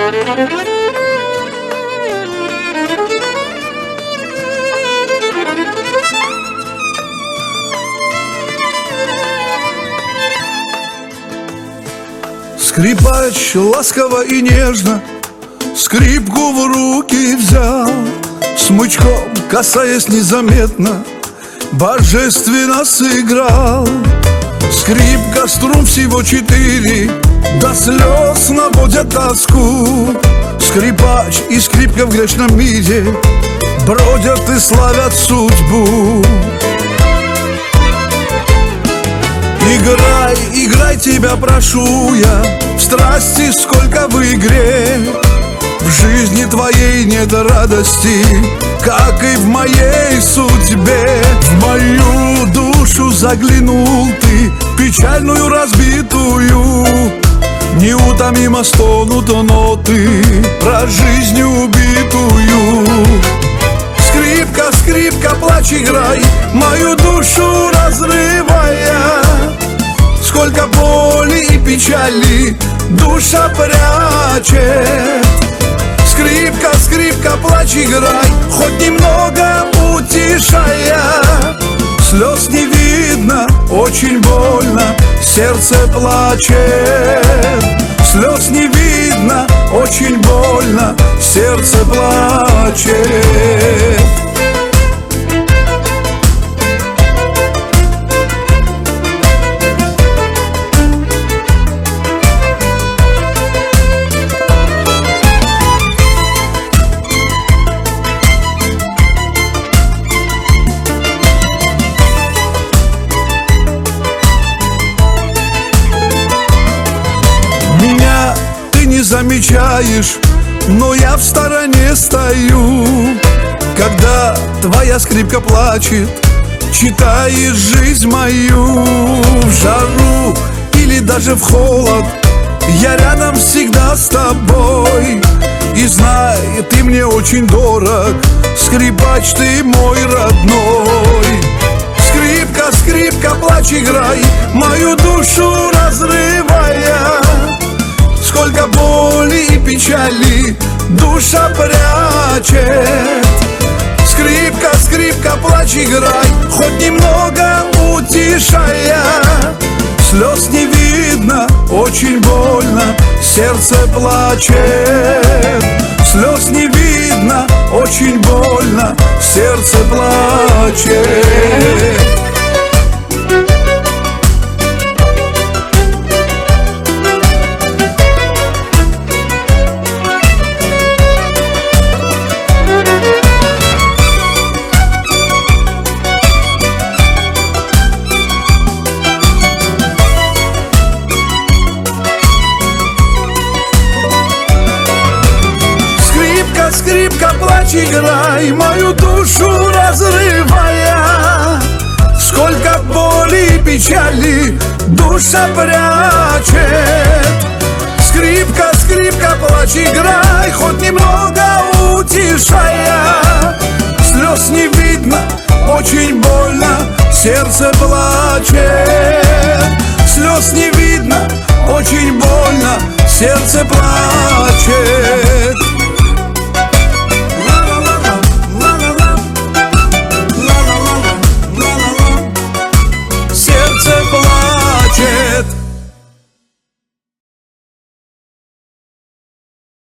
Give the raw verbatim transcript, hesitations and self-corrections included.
Скрипач ласково и нежно скрипку в руки взял, смычком, касаясь незаметно, божественно сыграл. Скрипка, струн всего четыре, до слез наводят тоску. Скрипач и скрипка в грешном мире бродят и славят судьбу. Играй, играй, тебя прошу я, в страсти сколько в игре. В жизни твоей нет радости, как и в моей судьбе. В мою душу заглянул ты, печальную, разбитую. Неутомимо стонут ноты про жизнь убитую. Скрипка, скрипка, плачь, играй, мою душу разрывая. Сколько боли и печали душа прячет. Скрипка, скрипка, плачь, играй, хоть немного утешая. Слез не видно, очень больно, сердце плачет. Слез не видно, очень больно, сердце плачет. Не замечаешь, но я в стороне стою. Когда твоя скрипка плачет, читаешь жизнь мою. В жару или даже в холод я рядом всегда с тобой. И знай, ты мне очень дорог, скрипач, ты мой родной. Скрипка, скрипка, плачь, играй, мою душу разрывая. Сколько боли и печали душа прячет. Скрипка, скрипка, плачь, играй, хоть немного утешая. Слез не видно, очень больно, сердце плачет. Слез не видно, очень больно, сердце плачет. Скрипка, плачь, играй, мою душу разрывая. Сколько боли и печали душа прячет. Скрипка, скрипка, плачь, играй, хоть немного утешая. Слез не видно, очень больно, сердце плачет. Слез не видно, очень больно, сердце плачет.